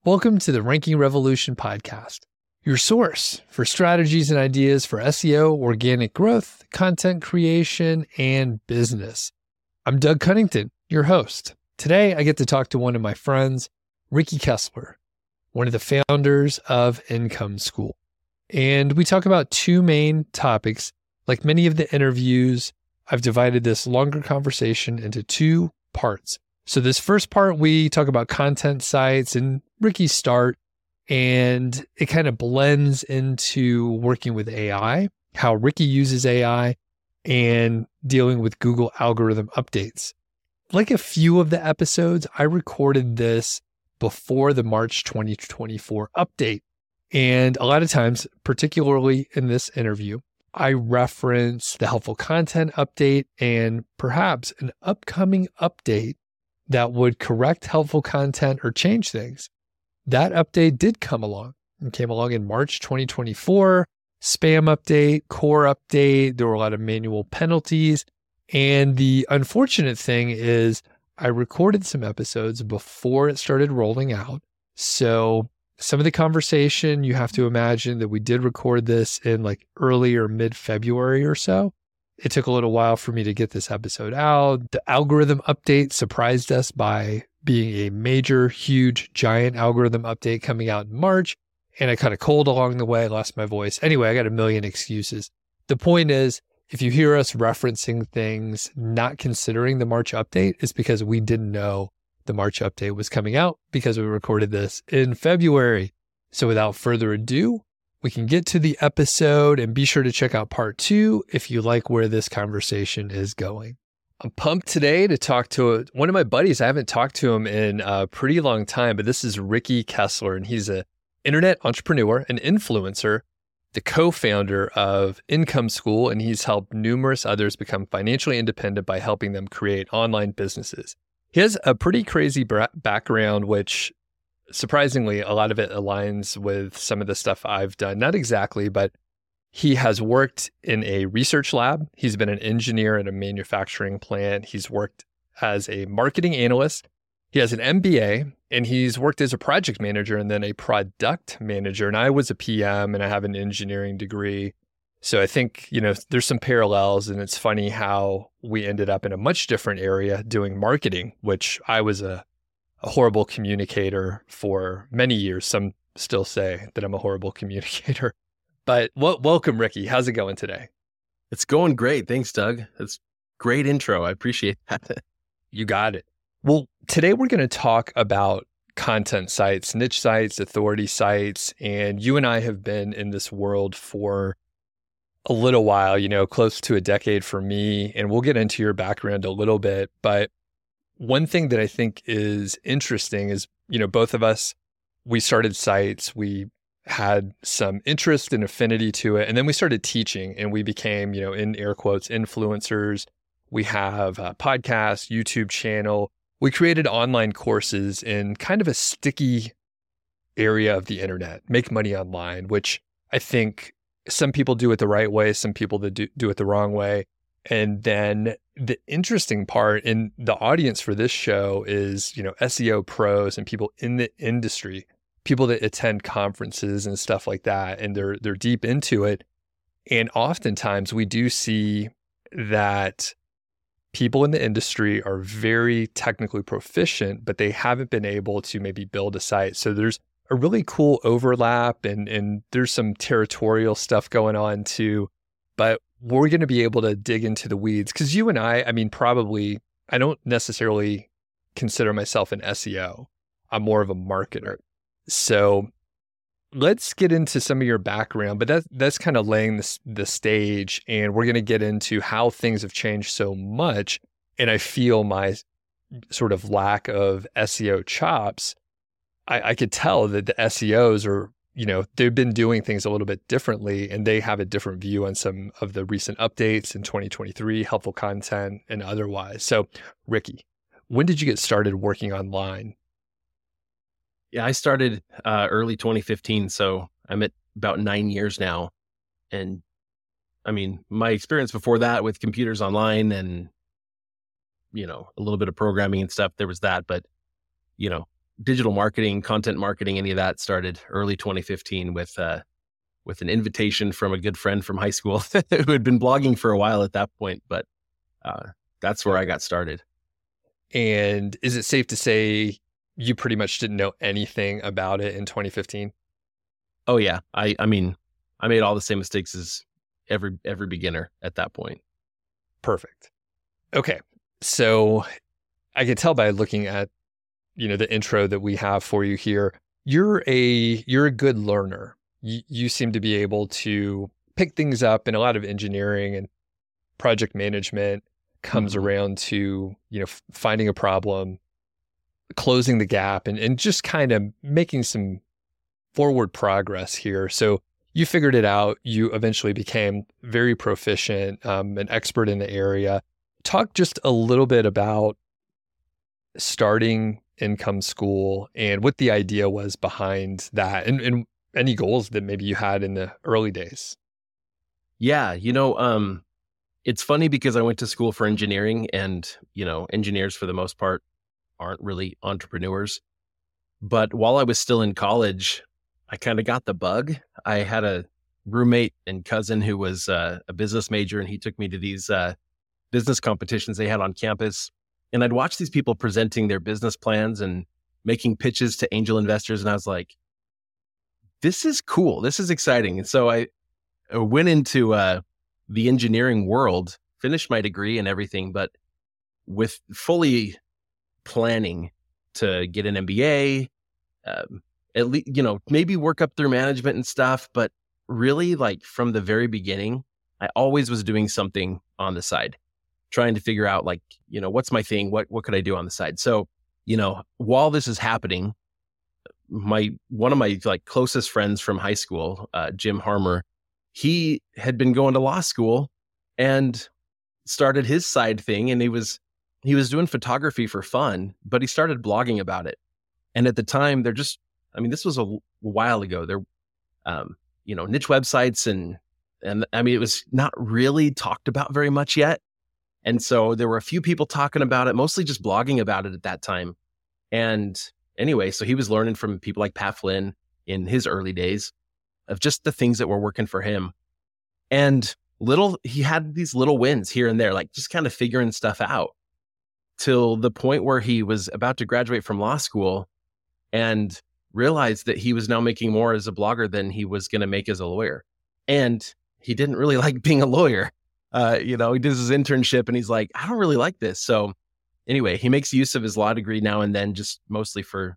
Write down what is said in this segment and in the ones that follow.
Welcome to the Ranking Revolution podcast, your source for strategies and ideas for SEO, organic growth, content creation, and business. I'm Doug Cunnington, your host. Today, I get to talk to one of my friends, Ricky Kessler, one of the founders of Income School. And we talk about two main topics. Like many of the interviews, I've divided this longer conversation into two parts. So this first part, we talk about content sites and Ricky's start, and it kind of blends into working with AI, how Ricky uses AI, and dealing with Google algorithm updates. Like a few of the episodes, I recorded this before the March 2024 update. And a lot of times, particularly in this interview, I reference the helpful content update and perhaps an upcoming update that would correct helpful content or change things. That update did come along. It came along in March 2024, spam update, core update. There were a lot of manual penalties. And the unfortunate thing is I recorded some episodes before it started rolling out. So some of the conversation, you have to imagine that we did record this in like early or mid-February or so. It took a little while for me to get this episode out. The algorithm update surprised us by being a major, huge, giant algorithm update coming out in March. And I kind of cold along the way, lost my voice. Anyway, I got a million excuses. The point is, if you hear us referencing things, not considering the March update, it's because we didn't know the March update was coming out because we recorded this in February. So without further ado, we can get to the episode, and be sure to check out part 2 if you like where this conversation is going. I'm pumped today to talk to one of my buddies. I haven't talked to him in a pretty long time, but this is Ricky Kessler, and he's an internet entrepreneur, an influencer, the co-founder of Income School, and he's helped numerous others become financially independent by helping them create online businesses. He has a pretty crazy background, which surprisingly, a lot of it aligns with some of the stuff I've done. Not exactly, but he has worked in a research lab. He's been an engineer at a manufacturing plant. He's worked as a marketing analyst. He has an MBA, and he's worked as a project manager and then a product manager. And I was a PM, and I have an engineering degree. So I think, there's some parallels, and it's funny how we ended up in a much different area doing marketing, which I was a horrible communicator for many years. Some still say that I'm a horrible communicator. But welcome, Ricky. How's it going today? It's going great. Thanks, Doug. That's great intro. I appreciate that. You got it. Well, today we're going to talk about content sites, niche sites, authority sites. And you and I have been in this world for a little while, close to a decade for me. And we'll get into your background a little bit. But one thing that I think is interesting is, both of us, we started sites, we had some interest and affinity to it, and then we started teaching, and we became, in air quotes, influencers. We have a podcast, YouTube channel. We created online courses in kind of a sticky area of the internet, make money online, which I think some people do it the right way, some people that do it the wrong way. And then the interesting part in the audience for this show is, SEO pros and people in the industry, people that attend conferences and stuff like that, and they're deep into it. And oftentimes we do see that people in the industry are very technically proficient, but they haven't been able to maybe build a site. So there's a really cool overlap, and there's some territorial stuff going on too. But we're going to be able to dig into the weeds because you and I don't necessarily consider myself an SEO. I'm more of a marketer. So let's get into some of your background, but that's kind of laying the stage, and we're going to get into how things have changed so much. And I feel my sort of lack of SEO chops. I could tell that the SEOs are, they've been doing things a little bit differently, and they have a different view on some of the recent updates in 2023, helpful content and otherwise. So Ricky, when did you get started working online? Yeah, I started early 2015, so I'm at about 9 years now. And my experience before that with computers online and, a little bit of programming and stuff, there was that. But, digital marketing, content marketing, any of that started early 2015 with an invitation from a good friend from high school who had been blogging for a while at that point. But that's where I got started. And is it safe to say you pretty much didn't know anything about it in 2015? Oh yeah. I mean, I made all the same mistakes as every beginner at that point. Perfect. Okay. So I could tell by looking at, the intro that we have for you here, you're a good learner. You seem to be able to pick things up, in a lot of engineering and project management comes around to, finding a problem, closing the gap, and just kind of making some forward progress here. So you figured it out. You eventually became very proficient, an expert in the area. Talk just a little bit about starting Income School and what the idea was behind that, and any goals that maybe you had in the early days. Yeah, it's funny because I went to school for engineering, and engineers for the most part aren't really entrepreneurs. But while I was still in college, I kind of got the bug. I had a roommate and cousin who was a business major, and he took me to these business competitions they had on campus. And I'd watch these people presenting their business plans and making pitches to angel investors. And I was like, this is cool. This is exciting. And so I went into the engineering world, finished my degree and everything, but with fully planning to get an MBA, at least, maybe work up through management and stuff. But really, like from the very beginning, I always was doing something on the side, trying to figure out what's my thing? What could I do on the side? So, while this is happening, one of my closest friends from high school, Jim Harmer, he had been going to law school and started his side thing. And he was doing photography for fun, but he started blogging about it. And at the time this was a while ago, there, niche websites and it was not really talked about very much yet. And so there were a few people talking about it, mostly just blogging about it at that time. And anyway, so he was learning from people like Pat Flynn in his early days of just the things that were working for him. And he had these little wins here and there, just kind of figuring stuff out till the point where he was about to graduate from law school and realized that he was now making more as a blogger than he was going to make as a lawyer. And he didn't really like being a lawyer. He did his internship and he's like, I don't really like this. So anyway, he makes use of his law degree now and then, just mostly for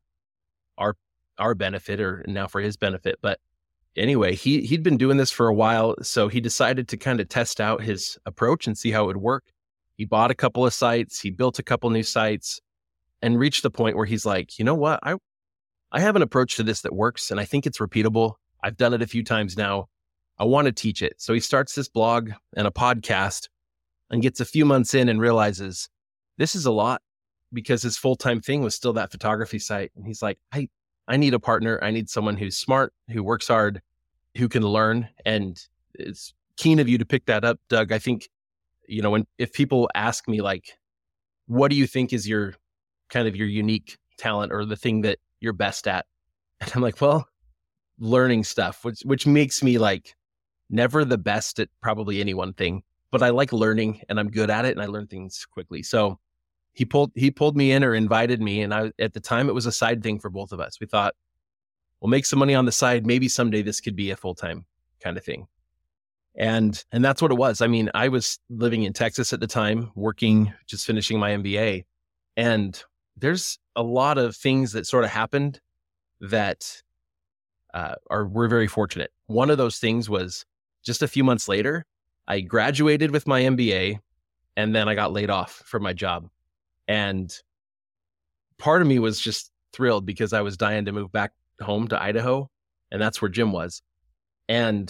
our benefit, or now for his benefit. But anyway, he'd been doing this for a while. So he decided to kind of test out his approach and see how it would work. He bought a couple of sites, he built a couple new sites, and reached the point where he's like, you know what? I have an approach to this that works, and I think it's repeatable. I've done it a few times now. I want to teach it. So he starts this blog and a podcast and gets a few months in and realizes this is a lot, because his full-time thing was still that photography site. And he's like, I need a partner. I need someone who's smart, who works hard, who can learn. And it's keen of you to pick that up, Doug. I think, if people ask me what do you think is your kind of your unique talent or the thing that you're best at? And I'm like, well, learning stuff, which makes me never the best at probably any one thing, but I like learning and I'm good at it and I learn things quickly. So he pulled me in, or invited me. And at the time it was a side thing for both of us. We thought, we'll make some money on the side. Maybe someday this could be a full-time kind of thing. And that's what it was. I mean, I was living in Texas at the time, working, just finishing my MBA. And there's a lot of things that sort of happened that we're very fortunate. One of those things was just a few months later, I graduated with my MBA, and then I got laid off from my job. And part of me was just thrilled because I was dying to move back home to Idaho, and that's where Jim was. And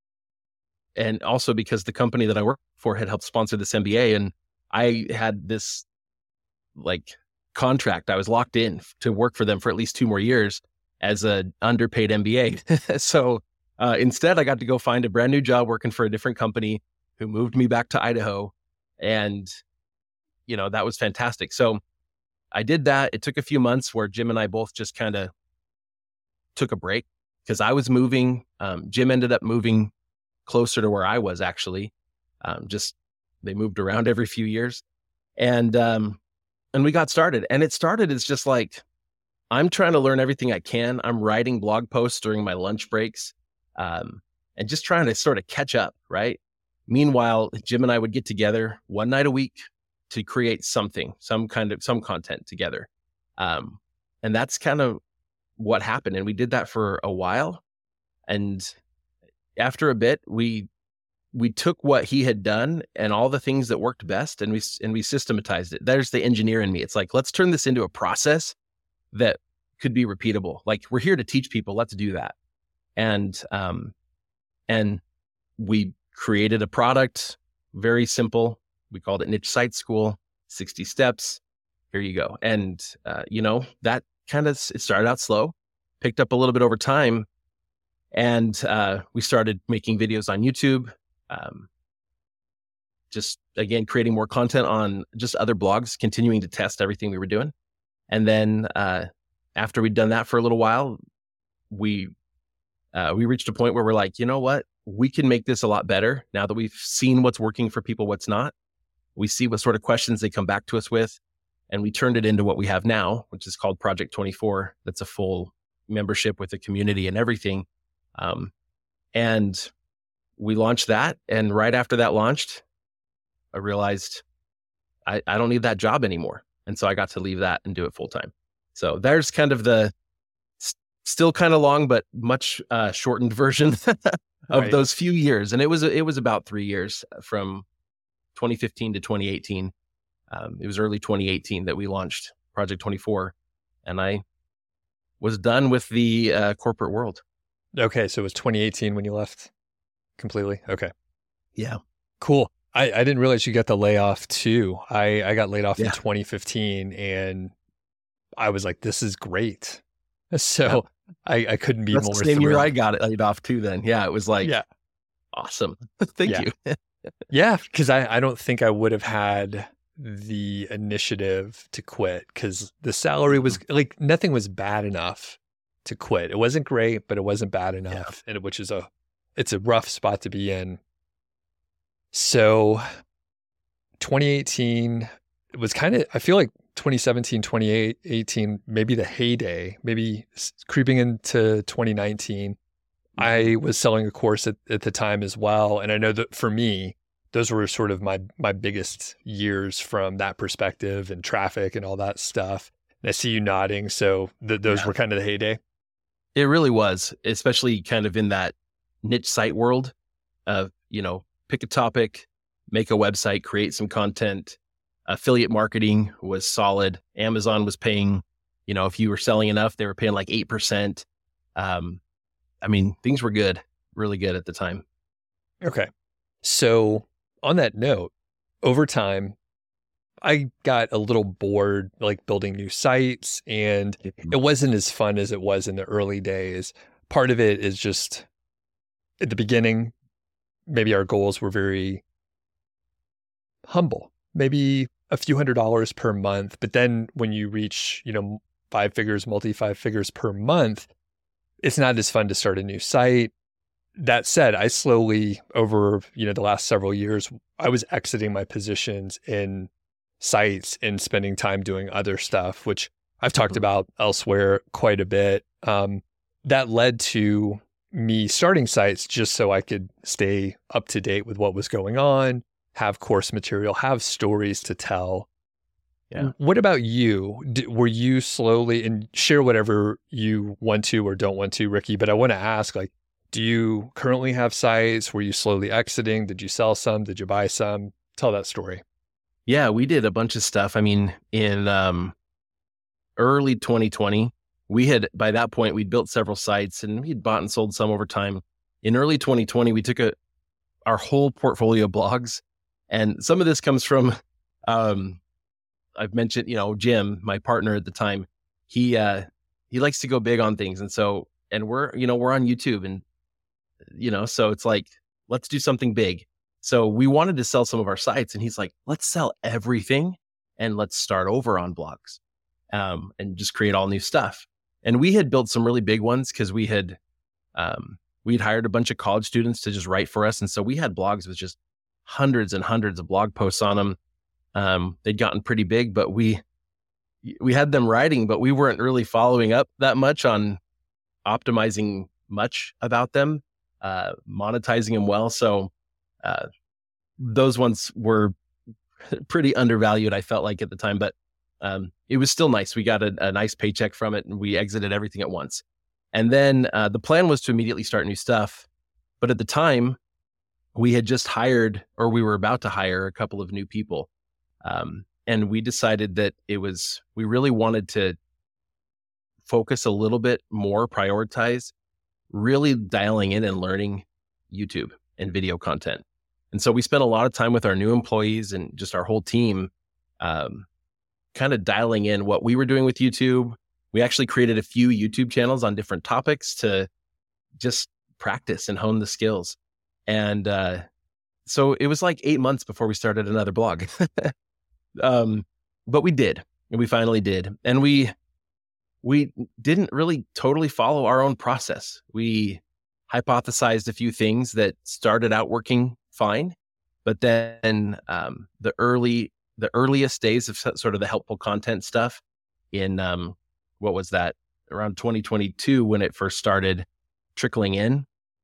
also because the company that I worked for had helped sponsor this MBA, and I had this contract. I was locked in to work for them for at least 2 more years as an underpaid MBA. So instead, I got to go find a brand new job working for a different company who moved me back to Idaho. And, that was fantastic. So I did that. It took a few months where Jim and I both just kind of took a break because I was moving. Jim ended up moving closer to where I was actually. Just they moved around every few years, and we got started. And it started as just like, I'm trying to learn everything I can. I'm writing blog posts during my lunch breaks, and just trying to sort of catch up, right? Meanwhile, Jim and I would get together one night a week to create something, some content together. And that's kind of what happened. And we did that for a while. And after a bit, we took what he had done and all the things that worked best, and we systematized it. There's the engineer in me. It's like, let's turn this into a process that could be repeatable. Like, we're here to teach people. Let's do that. And we created a product, very simple. We called it Niche Site School, 60 steps. Here you go. And, that kind of, it started out slow, picked up a little bit over time. And we started making videos on YouTube. Just, again, creating more content on just other blogs, continuing to test everything we were doing. And then after we'd done that for a little while, we reached a point where we're like, you know what? We can make this a lot better now that we've seen what's working for people, what's not. We see what sort of questions they come back to us with. And we turned it into what we have now, which is called Project 24. That's a full membership with a community and everything. And we launched that. And right after that launched, I realized I don't need that job anymore. And so I got to leave that and do it full time. So there's kind of the still kind of long, but much shortened version of those few years. And it was about 3 years from 2015 to 2018. It was early 2018 that we launched Project 24, and I was done with the corporate world. Okay, so it was 2018 when you left completely? Okay. Yeah. Cool. I didn't realize you got the layoff too. I got laid off in 2015, and I was like, this is great. So I couldn't be more thrilled. Same year I got it laid off too then. Yeah, it was like, awesome. Thank you. Yeah, because I don't think I would have had the initiative to quit, because the salary was like, nothing was bad enough to quit. It wasn't great, but it wasn't bad enough, and which is it's a rough spot to be in. So 2018, it was kind of, I feel like 2017, 2018, maybe the heyday, maybe creeping into 2019. I was selling a course at the time as well. And I know that for me, those were sort of my biggest years from that perspective, and traffic and all that stuff. And I see you nodding. So those were kind of the heyday. It really was, especially kind of in that niche site world of, pick a topic, make a website, create some content. Affiliate marketing was solid. Amazon was paying, if you were selling enough, they were paying like 8%. Things were good, really good at the time. Okay. So on that note, over time, I got a little bored, like building new sites, and it wasn't as fun as it was in the early days. Part of it is just at the beginning, maybe our goals were very humble, maybe a few $100s per month. But then when you reach, 5 figures, multi-5 figures per month, it's not as fun to start a new site. That said, I slowly over, the last several years, I was exiting my positions in sites and spending time doing other stuff, which I've talked about elsewhere quite a bit. That led to me starting sites just so I could stay up to date with what was going on, have course material, have stories to tell. Yeah. What about you? Were you slowly, and share whatever you want to or don't want to, Ricky, but I want to ask, like, do you currently have sites? Were you slowly exiting? Did you sell some? Did you buy some? Tell that story. Yeah, we did a bunch of stuff. In early 2020, by that point, we'd built several sites and we'd bought and sold some over time. In early 2020, we took our whole portfolio of blogs, and some of this comes from, I've mentioned, Jim, my partner at the time, he likes to go big on things. And we're on YouTube, and, so it's like, let's do something big. So we wanted to sell some of our sites, and he's like, let's sell everything and let's start over on blogs. and just create all new stuff. And we had built some really big ones because we'd hired a bunch of college students to just write for us. And so we had blogs with just hundreds and hundreds of blog posts on them. They'd gotten pretty big, but we had them writing, but we weren't really following up that much on optimizing much about them, monetizing them well. So those ones were pretty undervalued, I felt like at the time, but it was still nice. We got a nice paycheck from it, and we exited everything at once. And then the plan was to immediately start new stuff. But at the time, we had just hired, or we were about to hire, a couple of new people. And we decided that we really wanted to focus a little bit more, prioritize really dialing in and learning YouTube and video content. And so we spent a lot of time with our new employees and just our whole team, kind of dialing in what we were doing with YouTube. We actually created a few YouTube channels on different topics to just practice and hone the skills. And so it was like 8 months before we started another blog. But we did, and we finally did. And we didn't really totally follow our own process. We hypothesized a few things that started out working fine, but then the earliest days of sort of the helpful content stuff in what was that, around 2022 when it first started trickling in,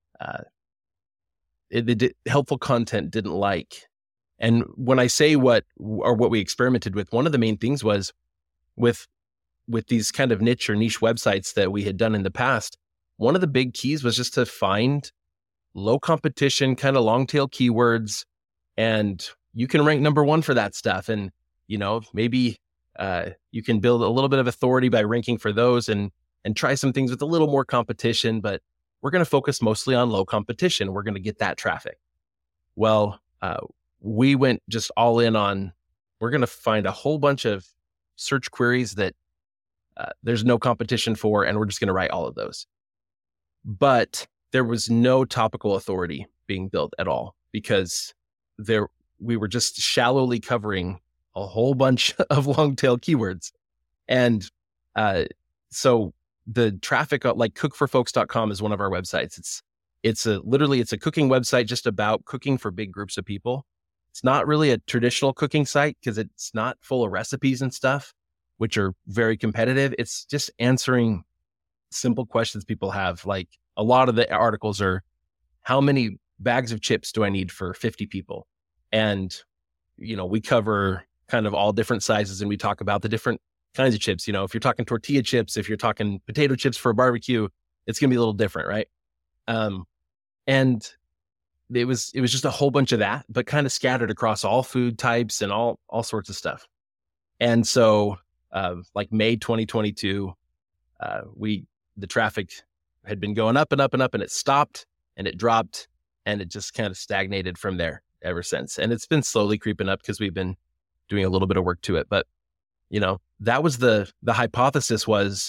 helpful content didn't like. And when I say what we experimented with, one of the main things was with these kind of niche websites that we had done in the past, one of the big keys was just to find low competition, kind of long tail keywords, and you can rank number one for that stuff. And, maybe you can build a little bit of authority by ranking for those and try some things with a little more competition, but we're going to focus mostly on low competition. We're going to get that traffic. Well, we went just all in on, we're going to find a whole bunch of search queries that there's no competition for, and we're just going to write all of those. But there was no topical authority being built at all, because we were just shallowly covering a whole bunch of long tail keywords. And so the traffic, like cookforfolks.com is one of our websites. It's a cooking website just about cooking for big groups of people. It's not really a traditional cooking site because it's not full of recipes and stuff, which are very competitive. It's just answering simple questions people have. Like, a lot of the articles are, how many bags of chips do I need for 50 people? And, we cover kind of all different sizes, and we talk about the different kinds of chips. If you're talking tortilla chips, if you're talking potato chips for a barbecue, it's going to be a little different, right? And it was just a whole bunch of that, but kind of scattered across all food types and all sorts of stuff. And so, like May 2022, the traffic had been going up and up and up, and it stopped and it dropped, and it just kind of stagnated from there ever since. And it's been slowly creeping up because we've been doing a little bit of work to it. But, that was the hypothesis was,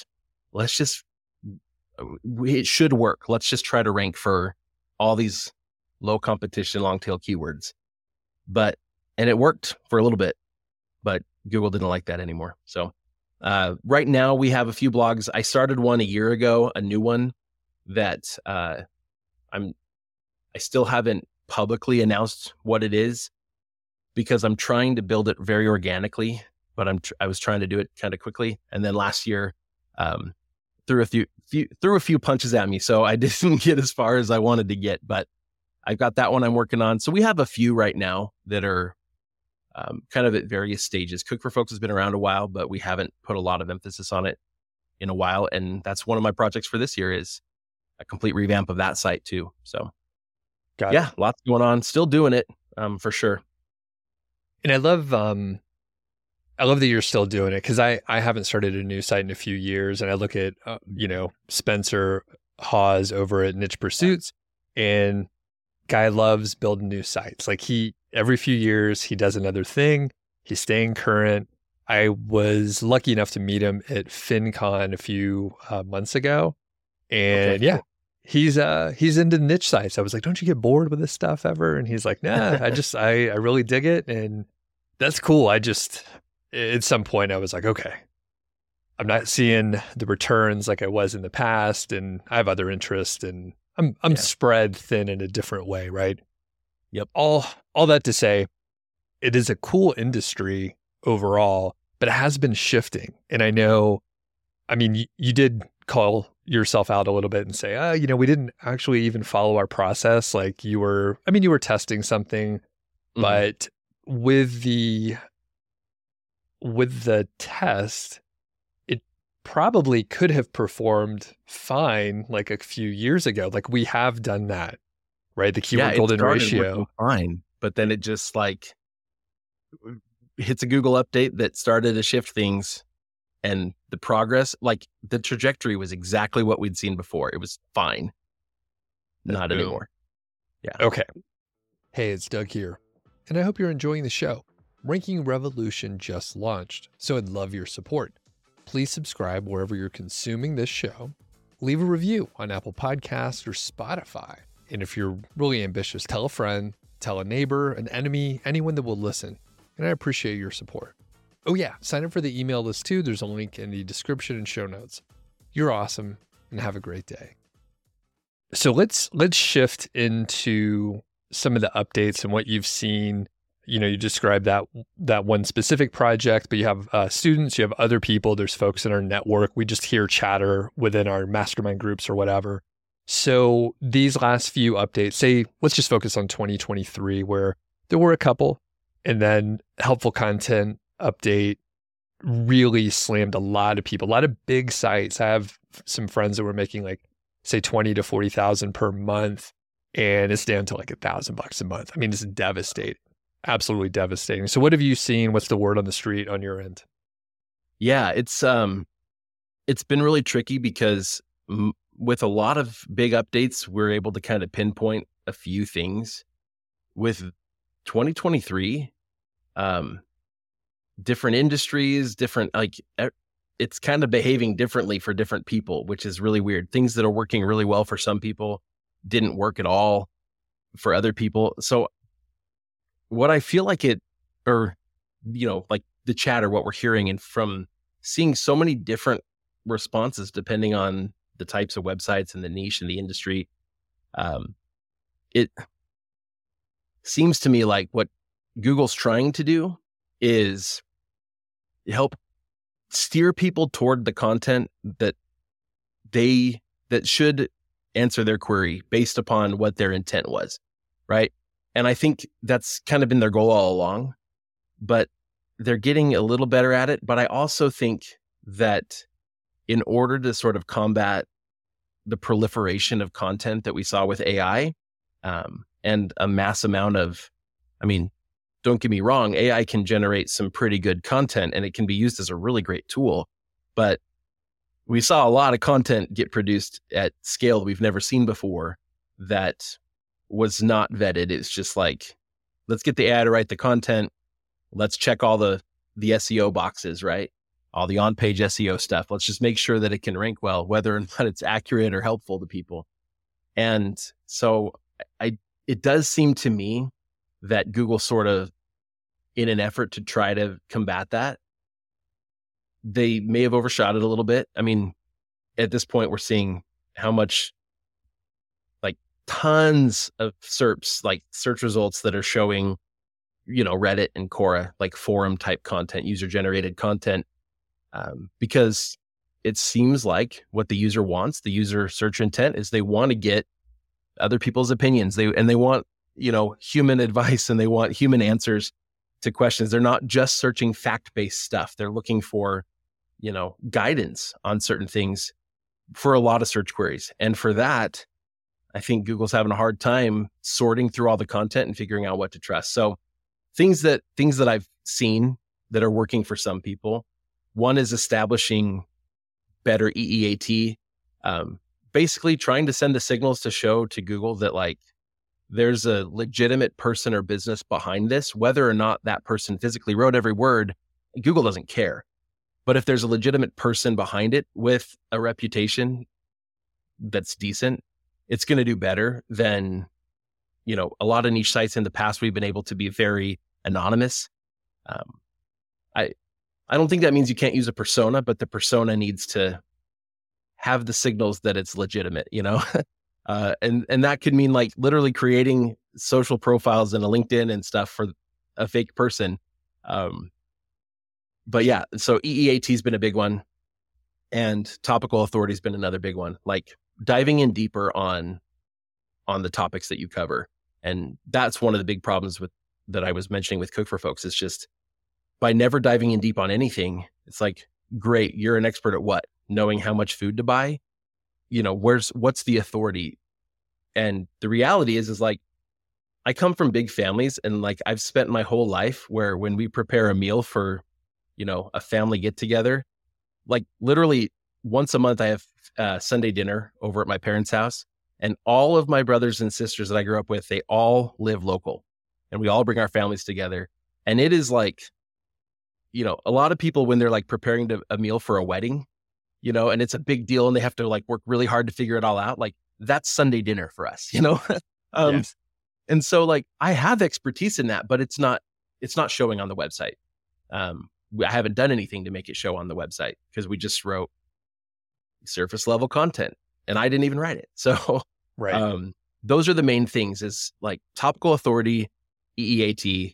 it should work. Let's just try to rank for all these low competition, long tail keywords. And it worked for a little bit, but Google didn't like that anymore. So right now we have a few blogs. I started one a year ago, a new one that I still haven't publicly announced what it is, because I'm trying to build it very organically, but I was trying to do it kind of quickly. And then last year, threw a few punches at me. So I didn't get as far as I wanted to get, but I've got that one I'm working on. So we have a few right now that are kind of at various stages. Cook for Folks has been around a while, but we haven't put a lot of emphasis on it in a while. And that's one of my projects for this year, is a complete revamp of that site too. So lots going on, still doing it for sure. And I love that you're still doing it, because I haven't started a new site in a few years, and I look at Spencer Hawes over at Niche Pursuits, and guy loves building new sites. Like, every few years he does another thing. He's staying current. I was lucky enough to meet him at FinCon a few months ago, and cool. He's into niche sites. I was like, don't you get bored with this stuff ever? And he's like, nah, I really dig it, and that's cool. At some point I was like, okay, I'm not seeing the returns like I was in the past, and I have other interests, and I'm spread thin in a different way, right? Yep. All that to say, it is a cool industry overall, but it has been shifting. And I know, I mean, you did call yourself out a little bit and say, we didn't actually even follow our process. Like you were testing something, but with the test, it probably could have performed fine like a few years ago. Like we have done that, right? The keyword golden ratio. Fine, but then it just like hits a Google update that started to shift things, and the progress, like the trajectory was exactly what we'd seen before. It was fine. Not anymore. Yeah. Okay. Hey, it's Doug here, and I hope you're enjoying the show. Ranking Revolution just launched, so I'd love your support. Please subscribe wherever you're consuming this show. Leave a review on Apple Podcasts or Spotify. And if you're really ambitious, tell a friend, tell a neighbor, an enemy, anyone that will listen. And I appreciate your support. Oh yeah, sign up for the email list too. There's a link in the description and show notes. You're awesome, and have a great day. So let's shift into some of the updates and what you've seen. You described that one specific project, but you have students, you have other people, there's folks in our network. We just hear chatter within our mastermind groups or whatever. So these last few updates, let's just focus on 2023, where there were a couple, and then helpful content update really slammed a lot of people, a lot of big sites. I have some friends that were making like, say, 20 to 40,000 per month, and it's down to like $1,000 a month. I mean, it's devastating. Absolutely devastating. So what have you seen? What's the word on the street on your end? Yeah, it's been really tricky because with a lot of big updates, we're able to kind of pinpoint a few things. With 2023, different industries, it's kind of behaving differently for different people, which is really weird. Things that are working really well for some people didn't work at all for other people. So what I feel like like the chatter, what we're hearing, and from seeing so many different responses depending on the types of websites and the niche and the industry, it seems to me like what Google's trying to do is help steer people toward the content that should answer their query based upon what their intent was, right? And I think that's kind of been their goal all along, but they're getting a little better at it. But I also think that in order to sort of combat the proliferation of content that we saw with AI, and a mass amount of, don't get me wrong, AI can generate some pretty good content and it can be used as a really great tool, but we saw a lot of content get produced at scale we've never seen before that was not vetted. It's just like, let's get the AI to write the content. Let's check all the SEO boxes, right? All the on-page SEO stuff. Let's just make sure that it can rank well, whether or not it's accurate or helpful to people. And so it does seem to me that Google sort of, in an effort to try to combat that, they may have overshot it a little bit. I mean, at this point, we're seeing how much, like tons of SERPs, like search results that are showing, Reddit and Quora, like forum type content, user generated content, because it seems like what the user wants, the user search intent, is they want to get other people's opinions. They want, human advice, and they want human answers to questions. They're not just searching fact-based stuff. They're looking for, guidance on certain things for a lot of search queries. And for that, I think Google's having a hard time sorting through all the content and figuring out what to trust. So things that I've seen that are working for some people, one is establishing better EEAT, basically trying to send the signals to show to Google that like there's a legitimate person or business behind this. Whether or not that person physically wrote every word, Google doesn't care. But if there's a legitimate person behind it with a reputation that's decent, it's going to do better than, a lot of niche sites in the past. We've been able to be very anonymous. I don't think that means you can't use a persona, but the persona needs to have the signals that it's legitimate, and that could mean like literally creating social profiles in a LinkedIn and stuff for a fake person. But yeah, so EEAT has been a big one, and topical authority has been another big one. Like diving in deeper on the topics that you cover, and that's one of the big problems that I was mentioning with Cook for Folks. Is just by never diving in deep on anything, it's like, great, you're an expert at what? Knowing how much food to buy. What's the authority? And the reality is like, I come from big families, and like I've spent my whole life where when we prepare a meal for, a family get together, like literally once a month, I have Sunday dinner over at my parents' house, and all of my brothers and sisters that I grew up with, they all live local, and we all bring our families together. And it is like, a lot of people, when they're like preparing a meal for a wedding, and it's a big deal and they have to like work really hard to figure it all out. Like that's Sunday dinner for us, Yes. And so like I have expertise in that, but it's not showing on the website. I haven't done anything to make it show on the website because we just wrote surface level content and I didn't even write it. So Right. Those are the main things, is like topical authority, EEAT.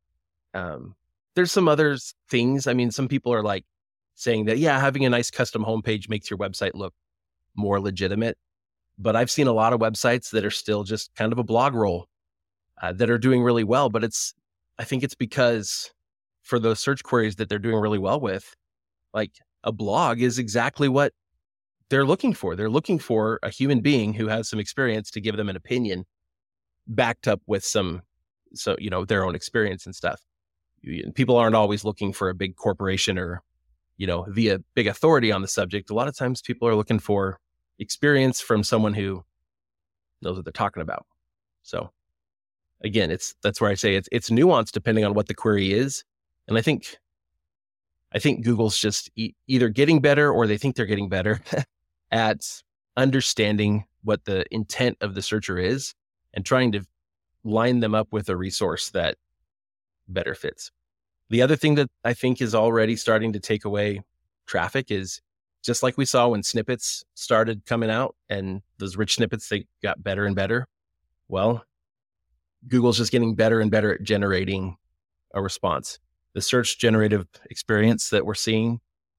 There's some other things. I mean, some people are like saying that, yeah, having a nice custom homepage makes your website look more legitimate. But I've seen a lot of websites that are still just kind of a blog roll that are doing really well. But I think it's because for those search queries that they're doing really well with, like a blog is exactly what they're looking for. They're looking for a human being who has some experience to give them an opinion backed up with their own experience and stuff. People aren't always looking for a big corporation or, via big authority on the subject. A lot of times people are looking for experience from someone who knows what they're talking about. So again, that's where I say it's nuanced depending on what the query is. And I think Google's just either getting better or they think they're getting better at understanding what the intent of the searcher is and trying to line them up with a resource that better fits. The other thing that I think is already starting to take away traffic is just like we saw when snippets started coming out and those rich snippets, they got better and better. Well, Google's just getting better and better at generating a response. The search generative experience that we're seeing,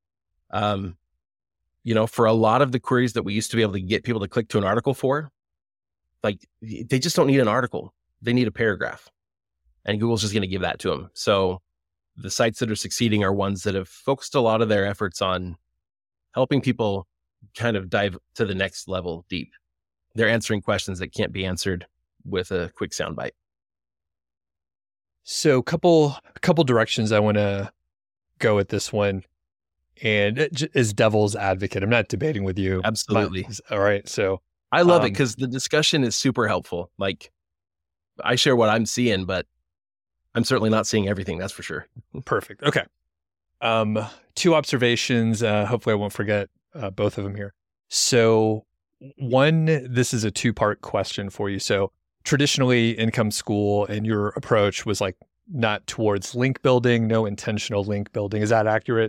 for a lot of the queries that we used to be able to get people to click to an article for, like they just don't need an article. They need a paragraph. And Google's just going to give that to them. So the sites that are succeeding are ones that have focused a lot of their efforts on helping people kind of dive to the next level deep. They're answering questions that can't be answered with a quick soundbite. So a couple directions I want to go with this one. And as devil's advocate, I'm not debating with you. Absolutely. All right. So I love it because the discussion is super helpful. Like I share what I'm seeing, but I'm certainly not seeing everything. That's for sure. Perfect. Okay. Two observations. Hopefully I won't forget both of them here. So one, this is a two-part question for you. So traditionally income school and your approach was like not towards link building, no intentional link building. Is that accurate?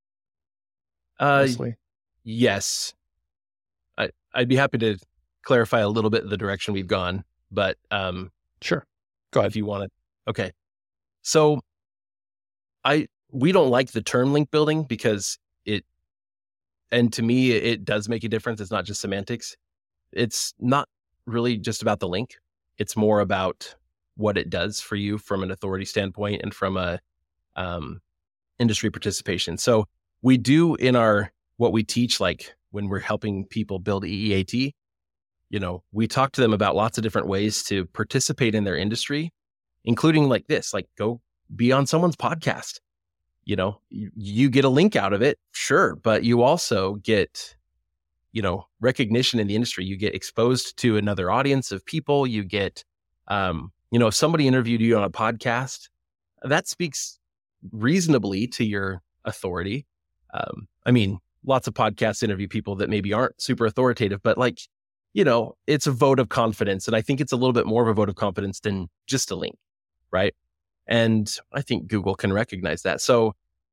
Yes. I'd be happy to clarify a little bit the direction we've gone, but sure. Go ahead. If you want it. Okay. So we don't like the term link building because to me, it does make a difference. It's not just semantics. It's not really just about the link. It's more about what it does for you from an authority standpoint and from a industry participation. So we do in what we teach, like when we're helping people build EEAT, we talk to them about lots of different ways to participate in their industry, including like this, like go be on someone's podcast. You get a link out of it, sure, but you also get, recognition in the industry. You get exposed to another audience of people. You get, if somebody interviewed you on a podcast, that speaks reasonably to your authority. Lots of podcasts interview people that maybe aren't super authoritative, but it's a vote of confidence. And I think it's a little bit more of a vote of confidence than just a link, right? And I think Google can recognize that. So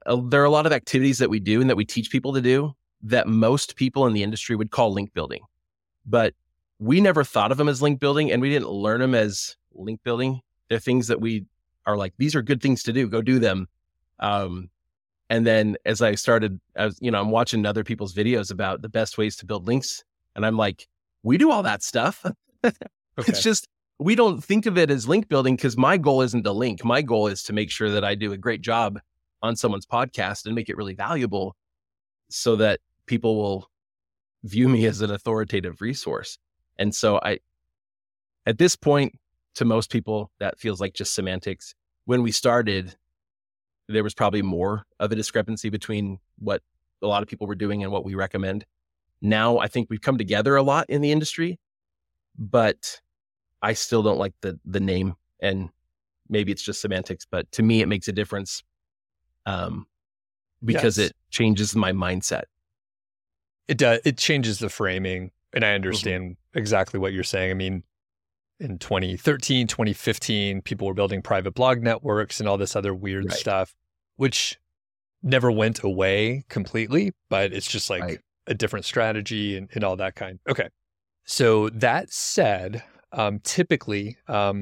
there are a lot of activities that we do and that we teach people to do that most people in the industry would call link building. But we never thought of them as link building, and we didn't learn them as link building. They're things that we are like, these are good things to do, go do them. And then as I started, I'm watching other people's videos about the best ways to build links. And I'm like, we do all that stuff. Okay. It's just, we don't think of it as link building because my goal isn't to link. My goal is to make sure that I do a great job on someone's podcast and make it really valuable so that people will view me as an authoritative resource. And so at this point, to most people, that feels like just semantics. When we started, there was probably more of a discrepancy between what a lot of people were doing and what we recommend. Now, I think we've come together a lot in the industry, but I still don't like the name, and maybe it's just semantics, but to me, it makes a difference because it changes my mindset. It does. It changes the framing, and I understand exactly what you're saying. I mean, in 2013, 2015, people were building private blog networks and all this other weird stuff, which never went away completely, but it's just like a different strategy and all that kind. Okay. So that said, typically,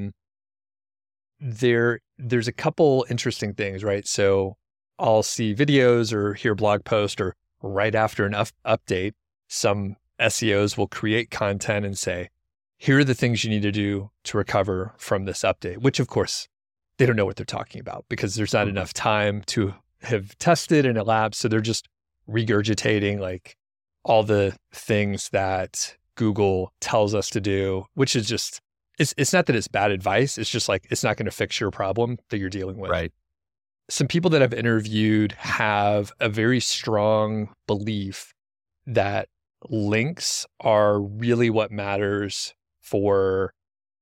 there's a couple interesting things, right? So I'll see videos or hear blog posts, or right after an update, some SEOs will create content and say, here are the things you need to do to recover from this update, which of course they don't know what they're talking about because there's not enough time to have tested in a lab. So they're just regurgitating like all the things that Google tells us to do, which is just, it's not that it's bad advice. It's just like, it's not going to fix your problem that you're dealing with. Right. Some people that I've interviewed have a very strong belief that links are really what matters for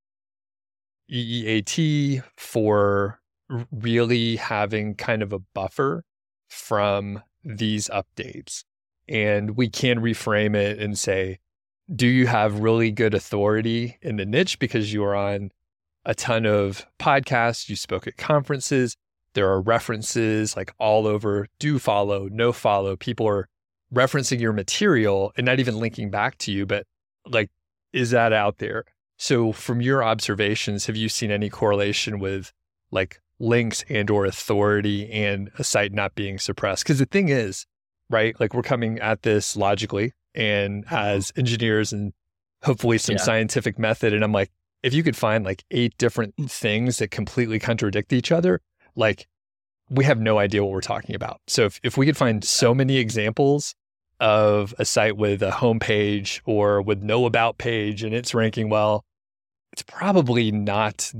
EEAT, for really having kind of a buffer from these updates. And we can reframe it and say, do you have really good authority in the niche because you are on a ton of podcasts, you spoke at conferences, there are references like all over, do follow, no follow. People are referencing your material and not even linking back to you, but like, is that out there? So from your observations, have you seen any correlation with like links and or authority and a site not being suppressed? Because the thing is, right, like we're coming at this logically and as engineers and hopefully some scientific method. And I'm like, if you could find like 8 different things that completely contradict each other, like we have no idea what we're talking about. So if we could find so many examples of a site with a homepage or with no about page and it's ranking well, it's probably not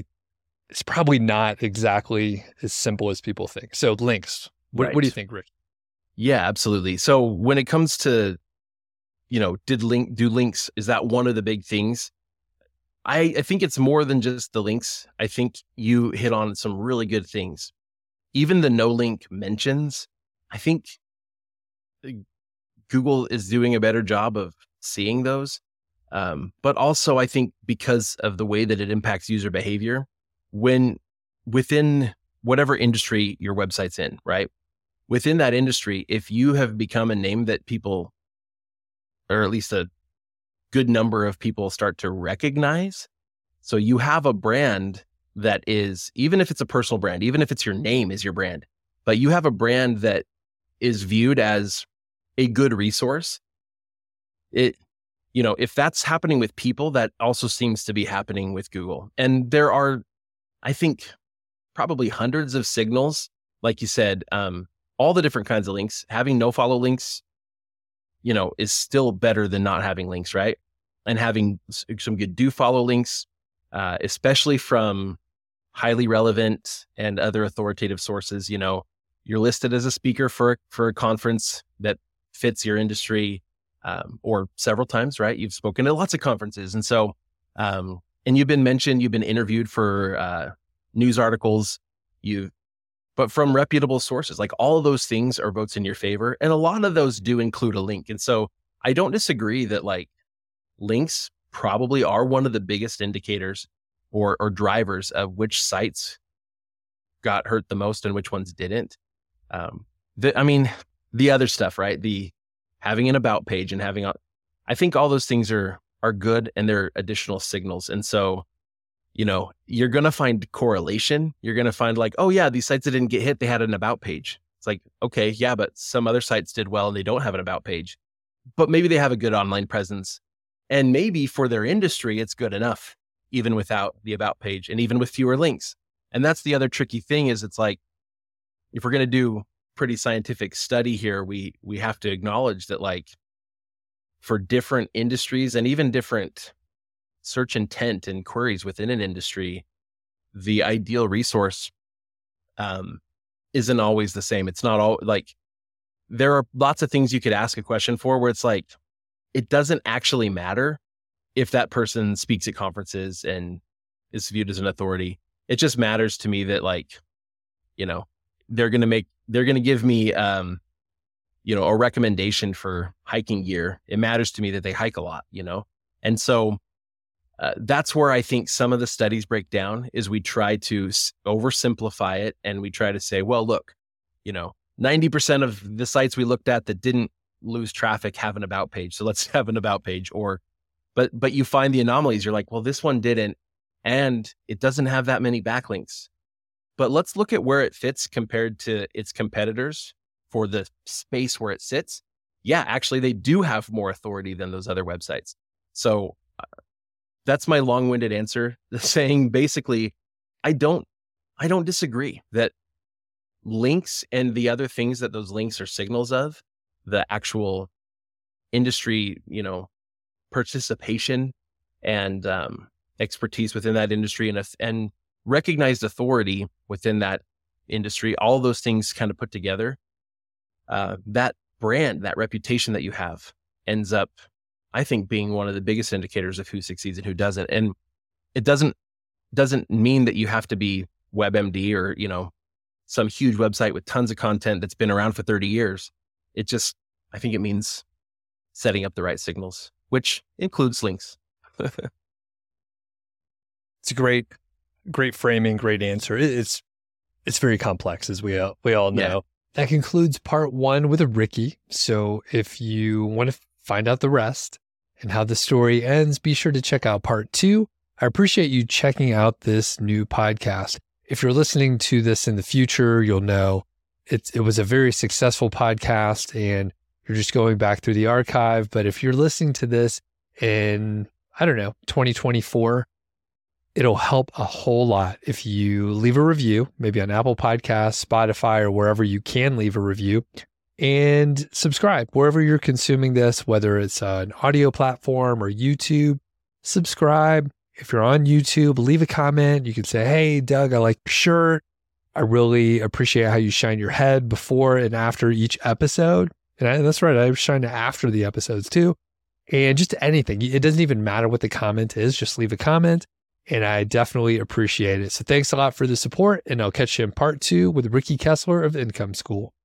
exactly as simple as people think. So links, what do you think, Rick? Yeah, absolutely. So when it comes to, do links, is that one of the big things? I think it's more than just the links. I think you hit on some really good things. Even the no link mentions, I think Google is doing a better job of seeing those. But also I think because of the way that it impacts user behavior, when within whatever industry your website's in, right? Within that industry, if you have become a name that people, or at least a good number of people start to recognize, so you have a brand that is, even if it's a personal brand, even if it's your name is your brand, but you have a brand that is viewed as a good resource, if that's happening with people, that also seems to be happening with Google. And there are, I think, probably hundreds of signals, like you said, all the different kinds of links. Having no follow links, is still better than not having links, right? And having some good do follow links, especially from highly relevant and other authoritative sources. You're listed as a speaker for a conference that fits your industry, or several times, right? You've spoken at lots of conferences. And so, and you've been mentioned, you've been interviewed for news articles, but from reputable sources, like all of those things are votes in your favor. And a lot of those do include a link. And so I don't disagree that like links probably are one of the biggest indicators or drivers of which sites got hurt the most and which ones didn't. The other stuff, right? The having an about page and I think all those things are good and they're additional signals. And so, you're going to find correlation. You're going to find like, oh yeah, these sites that didn't get hit, they had an about page. It's like, okay, yeah, but some other sites did well and they don't have an about page, but maybe they have a good online presence. And maybe for their industry, it's good enough, even without the about page and even with fewer links. And that's the other tricky thing is it's like, if we're going to do pretty scientific study here, we have to acknowledge that like for different industries and even different search intent and queries within an industry, the ideal resource isn't always the same. It's not all like there are lots of things you could ask a question for where it's like, it doesn't actually matter if that person speaks at conferences and is viewed as an authority. It just matters to me that like, they're going to give me, a recommendation for hiking gear. It matters to me that they hike a lot, And so that's where I think some of the studies break down is we try to oversimplify it. And we try to say, well, look, 90% of the sites we looked at that didn't lose traffic have an about page. So let's have an about page but you find the anomalies. You're like, well, this one didn't, and it doesn't have that many backlinks. But let's look at where it fits compared to its competitors for the space where it sits. Yeah, actually, they do have more authority than those other websites. So that's my long-winded answer, saying basically, I don't disagree that links and the other things that those links are signals of, the actual industry, participation and expertise within that industry and recognized authority within that industry, all those things kind of put together, that brand, that reputation that you have ends up, I think, being one of the biggest indicators of who succeeds and who doesn't. And it doesn't mean that you have to be WebMD or, some huge website with tons of content that's been around for 30 years. I think it means setting up the right signals, which includes links. It's a great framing, great answer. It's very complex, as we all know. Yeah. That concludes part 1 with Ricky. So if you want to find out the rest and how the story ends, be sure to check out part 2. I appreciate you checking out this new podcast. If you're listening to this in the future, you'll know it was a very successful podcast and you're just going back through the archive. But if you're listening to this in, 2024, it'll help a whole lot if you leave a review, maybe on Apple Podcasts, Spotify, or wherever you can leave a review, and subscribe wherever you're consuming this, whether it's an audio platform or YouTube. Subscribe. If you're on YouTube, leave a comment. You can say, hey, Doug, I like your shirt. I really appreciate how you shine your head before and after each episode. And that's right, I shine after the episodes too. And just anything. It doesn't even matter what the comment is. Just leave a comment. And I definitely appreciate it. So thanks a lot for the support. And I'll catch you in part 2 with Ricky Kessler of Income School.